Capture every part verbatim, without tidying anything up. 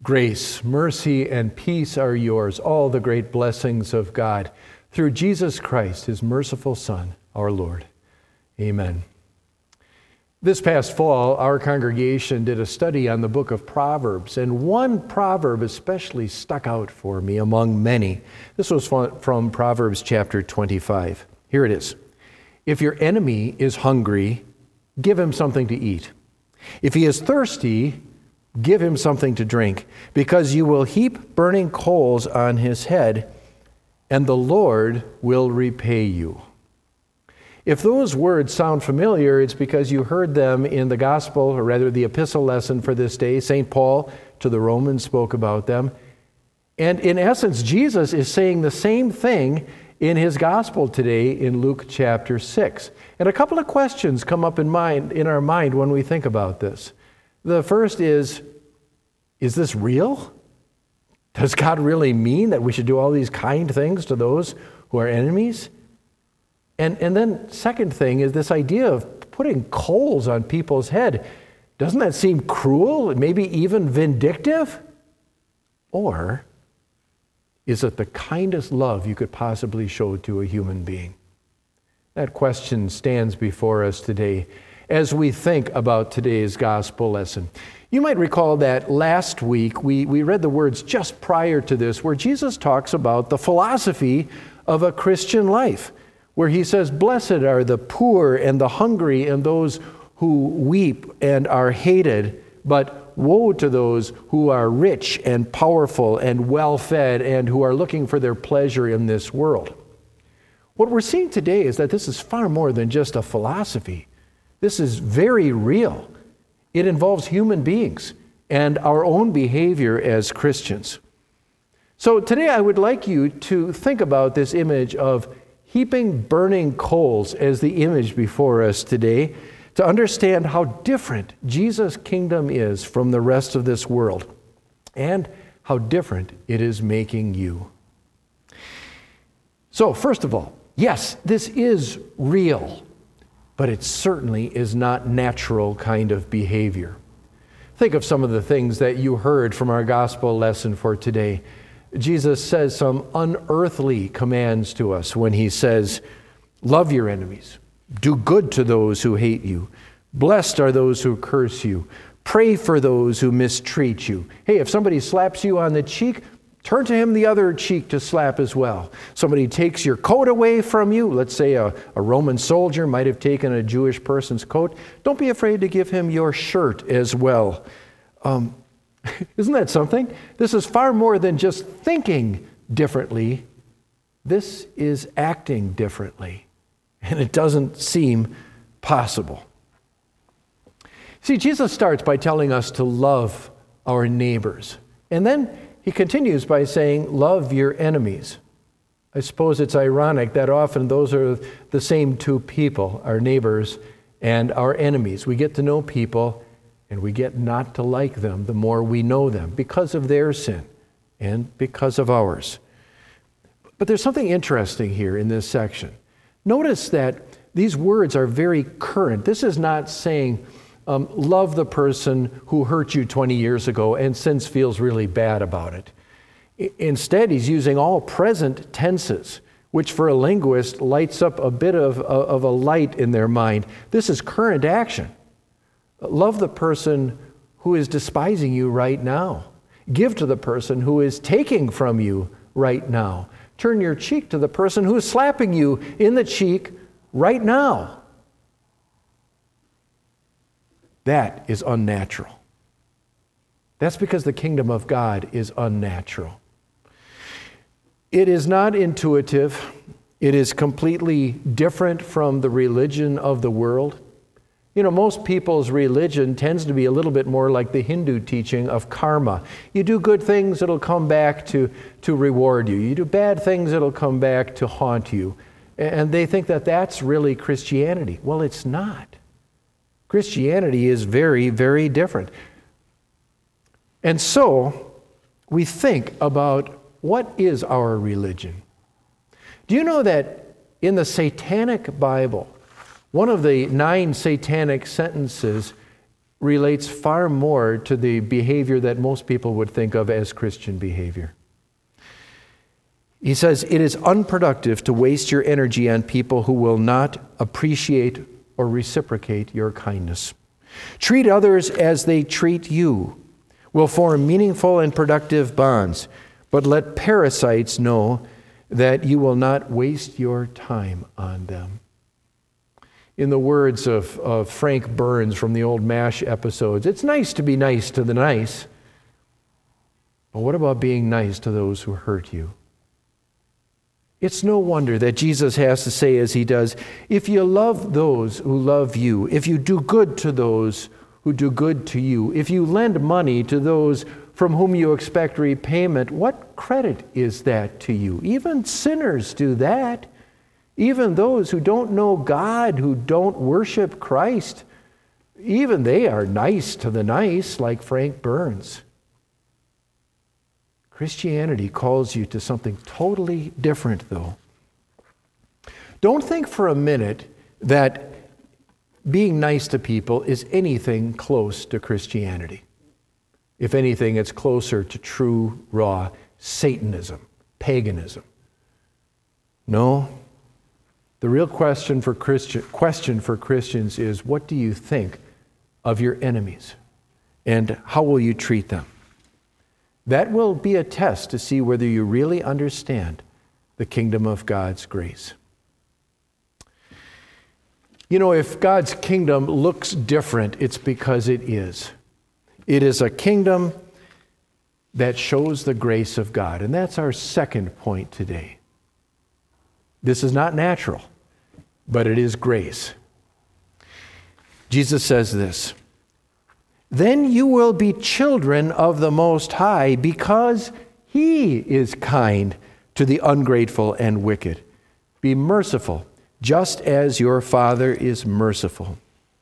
Grace, mercy, and peace are yours, all the great blessings of God, through Jesus Christ, his merciful Son, our Lord. Amen. This past fall, our congregation did a study on the book of Proverbs, and one proverb especially stuck out for me among many. This was from Proverbs chapter twenty-five. Here it is. If your enemy is hungry, give him something to eat. If he is thirsty, give him something to drink, because you will heap burning coals on his head, and the Lord will repay you. If those words sound familiar, it's because you heard them in the gospel, or rather the epistle lesson for this day. Saint Paul to the Romans spoke about them. And in essence, Jesus is saying the same thing in his gospel today in Luke chapter six. And a couple of questions come up in mind, in our mind when we think about this. The first is, is this real? Does God really mean that we should do all these kind things to those who are enemies? And, and then second thing is this idea of putting coals on people's head. Doesn't that seem cruel, maybe even vindictive? Or is it the kindest love you could possibly show to a human being? That question stands before us today as we think about today's gospel lesson. You might recall that last week we, we read the words just prior to this where Jesus talks about the philosophy of a Christian life, where he says, "Blessed are the poor and the hungry and those who weep and are hated, but woe to those who are rich and powerful and well-fed and who are looking for their pleasure in this world." What we're seeing today is that this is far more than just a philosophy. This is very real. It involves human beings and our own behavior as Christians. So today I would like you to think about this image of heaping burning coals as the image before us today, to understand how different Jesus' kingdom is from the rest of this world and how different it is making you. So first of all, yes, this is real, but it certainly is not natural kind of behavior. Think of some of the things that you heard from our gospel lesson for today. Jesus says some unearthly commands to us when he says, "Love your enemies, do good to those who hate you, blessed are those who curse you, pray for those who mistreat you." Hey, if somebody slaps you on the cheek, turn to him the other cheek to slap as well. Somebody takes your coat away from you. Let's say a, a Roman soldier might have taken a Jewish person's coat. Don't be afraid to give him your shirt as well. Um, isn't that something? This is far more than just thinking differently. This is acting differently. And it doesn't seem possible. See, Jesus starts by telling us to love our neighbors. And then he continues by saying, love your enemies. I suppose it's ironic that often those are the same two people, our neighbors and our enemies. We get to know people and we get not to like them the more we know them because of their sin and because of ours. But there's something interesting here in this section. Notice that these words are very current. This is not saying, um, love the person who hurt you twenty years ago and since feels really bad about it. I- instead, he's using all present tenses, which for a linguist lights up a bit of, of a light in their mind. This is current action. Love the person who is despising you right now. Give to the person who is taking from you right now. Turn your cheek to the person who is slapping you in the cheek right now. That is unnatural. That's because the kingdom of God is unnatural. It is not intuitive. It is completely different from the religion of the world. You know, most people's religion tends to be a little bit more like the Hindu teaching of karma. You do good things, it'll come back to, to reward you. You do bad things, it'll come back to haunt you. And they think that that's really Christianity. Well, it's not. Christianity is very, very different. And so, we think about what is our religion. Do you know that in the Satanic Bible, one of the nine satanic sentences relates far more to the behavior that most people would think of as Christian behavior. He says, it is unproductive to waste your energy on people who will not appreciate or reciprocate your kindness. Treat others as they treat you. Will form meaningful and productive bonds, but let parasites know that you will not waste your time on them. In the words of, of Frank Burns from the old MASH episodes, it's nice to be nice to the nice, but what about being nice to those who hurt you? It's no wonder that Jesus has to say as he does, if you love those who love you, if you do good to those who do good to you, if you lend money to those from whom you expect repayment, what credit is that to you? Even sinners do that. Even those who don't know God, who don't worship Christ, even they are nice to the nice, like Frank Burns. Christianity calls you to something totally different, though. Don't think for a minute that being nice to people is anything close to Christianity. If anything, it's closer to true, raw Satanism, paganism. No. The real question for Christian, question for Christians is, what do you think of your enemies? And how will you treat them? That will be a test to see whether you really understand the kingdom of God's grace. You know, if God's kingdom looks different, it's because it is. It is a kingdom that shows the grace of God. And that's our second point today. This is not natural, but it is grace. Jesus says this, then you will be children of the Most High because He is kind to the ungrateful and wicked. Be merciful, just as your Father is merciful.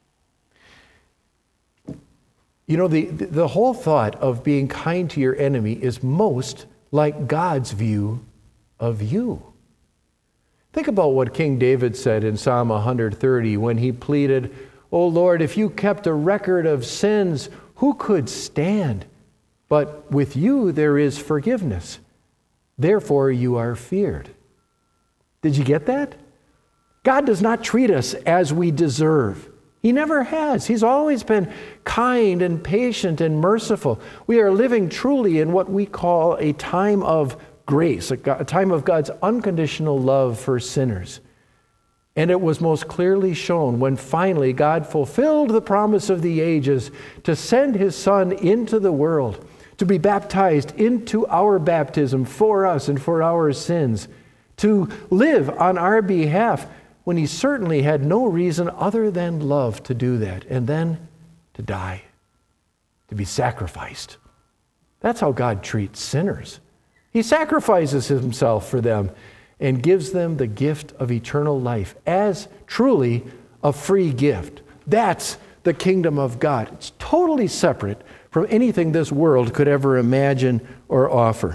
You know, the, the whole thought of being kind to your enemy is most like God's view of you. Think about what King David said in Psalm one thirty when he pleaded, "O Lord, if you kept a record of sins, who could stand? But with you there is forgiveness. Therefore you are feared." Did you get that? God does not treat us as we deserve. He never has. He's always been kind and patient and merciful. We are living truly in what we call a time of grace, a time of God's unconditional love for sinners. And it was most clearly shown when finally God fulfilled the promise of the ages to send His Son into the world, to be baptized into our baptism for us and for our sins, to live on our behalf when He certainly had no reason other than love to do that, and then to die, to be sacrificed. That's how God treats sinners. He sacrifices Himself for them and gives them the gift of eternal life as truly a free gift. That's the kingdom of God. It's totally separate from anything this world could ever imagine or offer.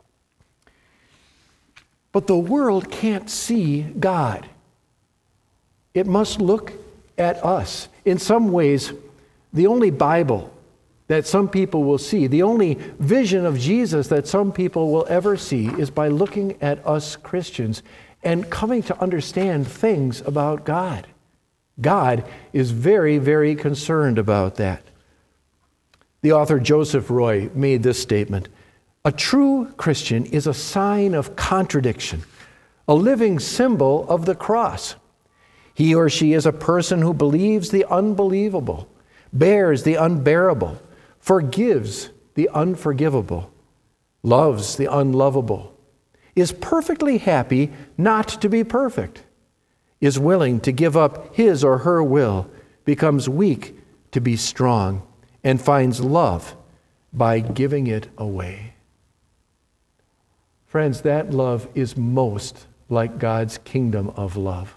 But the world can't see God. It must look at us. In some ways, the only Bible that some people will see, the only vision of Jesus that some people will ever see, is by looking at us Christians and coming to understand things about God. God is very, very concerned about that. The author Joseph Roy made this statement, "A true Christian is a sign of contradiction, a living symbol of the cross. He or she is a person who believes the unbelievable, bears the unbearable, forgives the unforgivable, loves the unlovable, is perfectly happy not to be perfect, is willing to give up his or her will, becomes weak to be strong, and finds love by giving it away." Friends, that love is most like God's kingdom of love.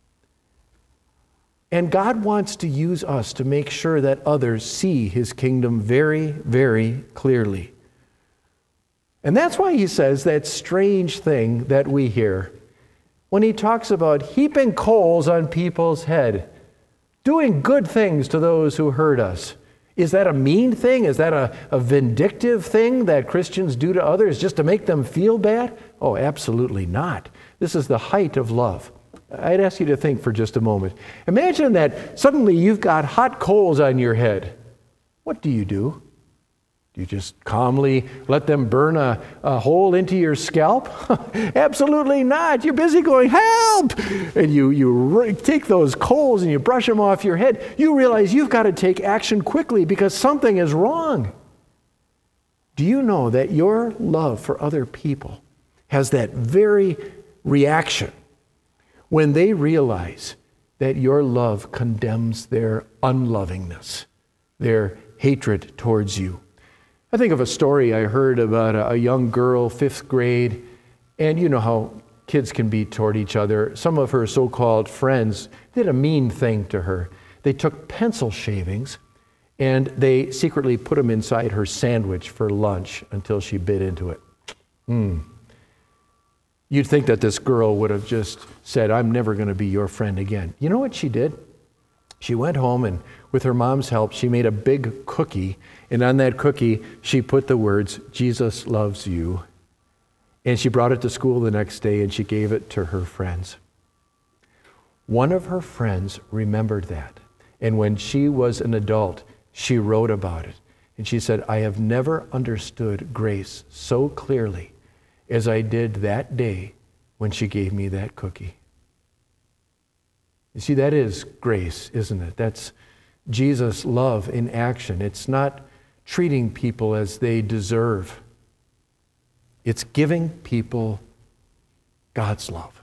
And God wants to use us to make sure that others see His kingdom very, very clearly. And that's why He says that strange thing that we hear when He talks about heaping coals on people's head, doing good things to those who hurt us, Is that a mean thing? Is that a, a vindictive thing that Christians do to others just to make them feel bad? Oh, absolutely not. This is the height of love. I'd ask you to think for just a moment. Imagine that suddenly you've got hot coals on your head. What do you do? Do you just calmly let them burn a, a hole into your scalp? Absolutely not. You're busy going, help! And you, you r- take those coals and you brush them off your head. You realize you've got to take action quickly because something is wrong. Do you know that your love for other people has that very reaction when they realize that your love condemns their unlovingness, their hatred towards you? I think of a story I heard about a, a young girl, fifth grade, and you know how kids can be toward each other. Some of her so-called friends did a mean thing to her. They took pencil shavings and they secretly put them inside her sandwich for lunch until she bit into it. Mm. You'd think that this girl would have just said, I'm never going to be your friend again. You know what she did? She went home and with her mom's help, she made a big cookie, and on that cookie, she put the words, Jesus loves you. And she brought it to school the next day, and she gave it to her friends. One of her friends remembered that, and when she was an adult, she wrote about it. And she said, I have never understood grace so clearly as I did that day when she gave me that cookie. You see, that is grace, isn't it? That's Jesus' love in action. It's not treating people as they deserve. It's giving people God's love.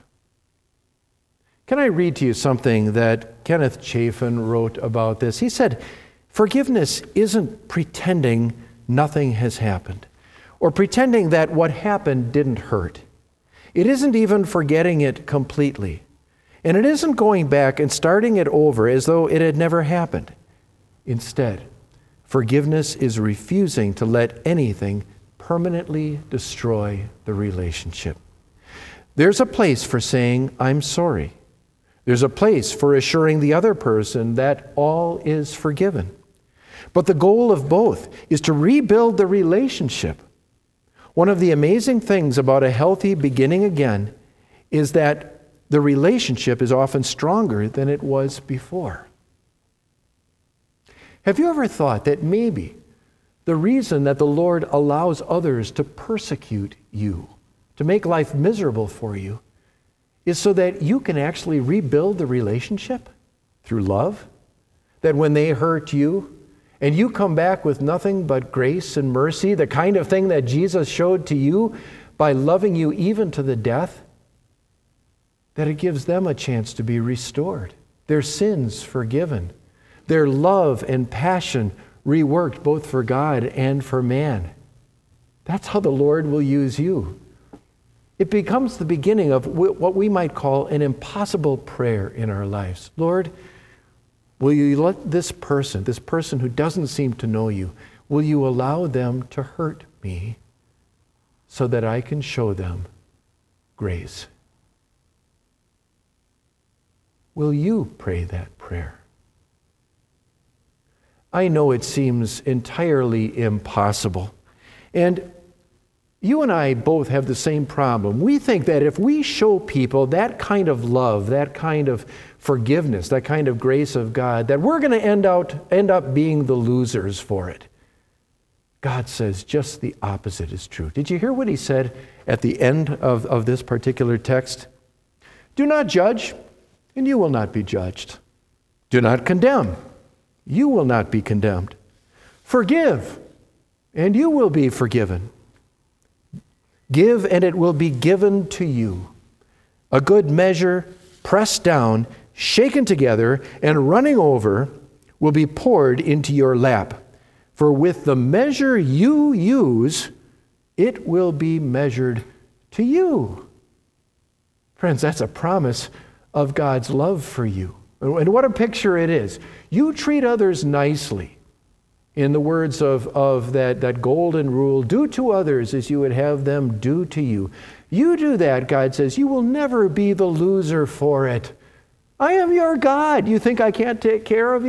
Can I read to you something that Kenneth Chafin wrote about this? He said, forgiveness isn't pretending nothing has happened or pretending that what happened didn't hurt. It isn't even forgetting it completely. And it isn't going back and starting it over as though it had never happened. Instead, forgiveness is refusing to let anything permanently destroy the relationship. There's a place for saying, I'm sorry. There's a place for assuring the other person that all is forgiven. But the goal of both is to rebuild the relationship. One of the amazing things about a healthy beginning again is that the relationship is often stronger than it was before. Have you ever thought that maybe the reason that the Lord allows others to persecute you, to make life miserable for you, is so that you can actually rebuild the relationship through love? That when they hurt you and you come back with nothing but grace and mercy, the kind of thing that Jesus showed to you by loving you even to the death, that it gives them a chance to be restored, their sins forgiven, their love and passion reworked both for God and for man. That's how the Lord will use you. It becomes the beginning of what we might call an impossible prayer in our lives. Lord, will you let this person, this person who doesn't seem to know you, will you allow them to hurt me so that I can show them grace? Will you pray that prayer? I know it seems entirely impossible. And you and I both have the same problem. We think that if we show people that kind of love, that kind of forgiveness, that kind of grace of God, that we're going to end out end up being the losers for it. God says just the opposite is true. Did you hear what he said at the end of, of this particular text? Do not judge, and you will not be judged. Do not condemn. You will not be condemned. Forgive, and you will be forgiven. Give, and it will be given to you. A good measure, pressed down, shaken together, and running over, will be poured into your lap. For with the measure you use, it will be measured to you. Friends, that's a promise of God's love for you. And what a picture it is. You treat others nicely. In the words of, of that, that golden rule, do to others as you would have them do to you. You do that, God says, you will never be the loser for it. I am your God. You think I can't take care of you?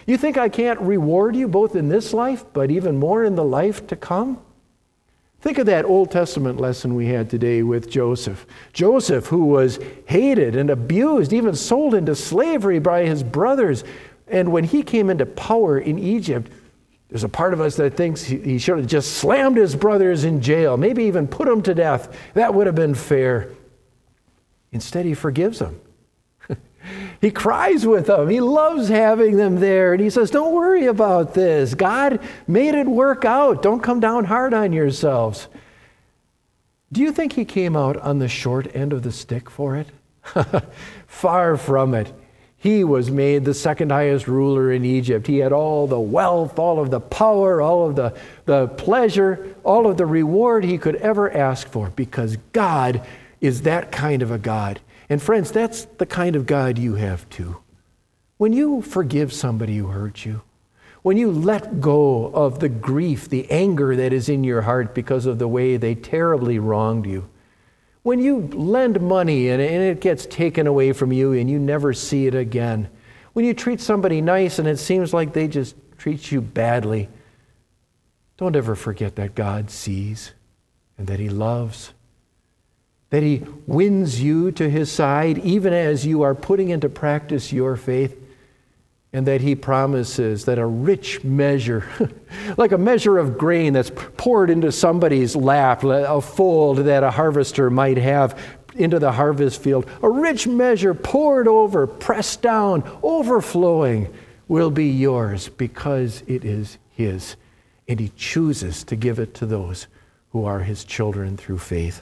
You think I can't reward you both in this life, but even more in the life to come? Think of that Old Testament lesson we had today with Joseph. Joseph, who was hated and abused, even sold into slavery by his brothers. And when he came into power in Egypt, there's a part of us that thinks he should have just slammed his brothers in jail, maybe even put them to death. That would have been fair. Instead, he forgives them. He cries with them. He loves having them there. And he says, don't worry about this. God made it work out. Don't come down hard on yourselves. Do you think he came out on the short end of the stick for it? Far from it. He was made the second highest ruler in Egypt. He had all the wealth, all of the power, all of the, the pleasure, all of the reward he could ever ask for, because God is that kind of a God. And friends, that's the kind of God you have too. When you forgive somebody who hurt you, when you let go of the grief, the anger that is in your heart because of the way they terribly wronged you, when you lend money and it gets taken away from you and you never see it again, when you treat somebody nice and it seems like they just treat you badly, don't ever forget that God sees and that he loves, that he wins you to his side even as you are putting into practice your faith, and that he promises that a rich measure, like a measure of grain that's poured into somebody's lap, a fold that a harvester might have into the harvest field, a rich measure poured over, pressed down, overflowing, will be yours because it is his, and he chooses to give it to those who are his children through faith.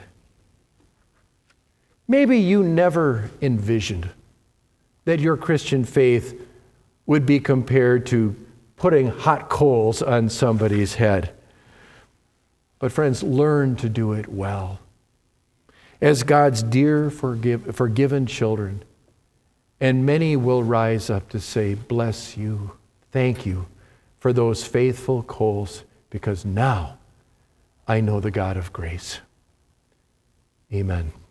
Maybe you never envisioned that your Christian faith would be compared to putting hot coals on somebody's head. But friends, learn to do it well. As God's dear forgive, forgiven children, and many will rise up to say, bless you, thank you for those faithful coals, because now I know the God of grace. Amen.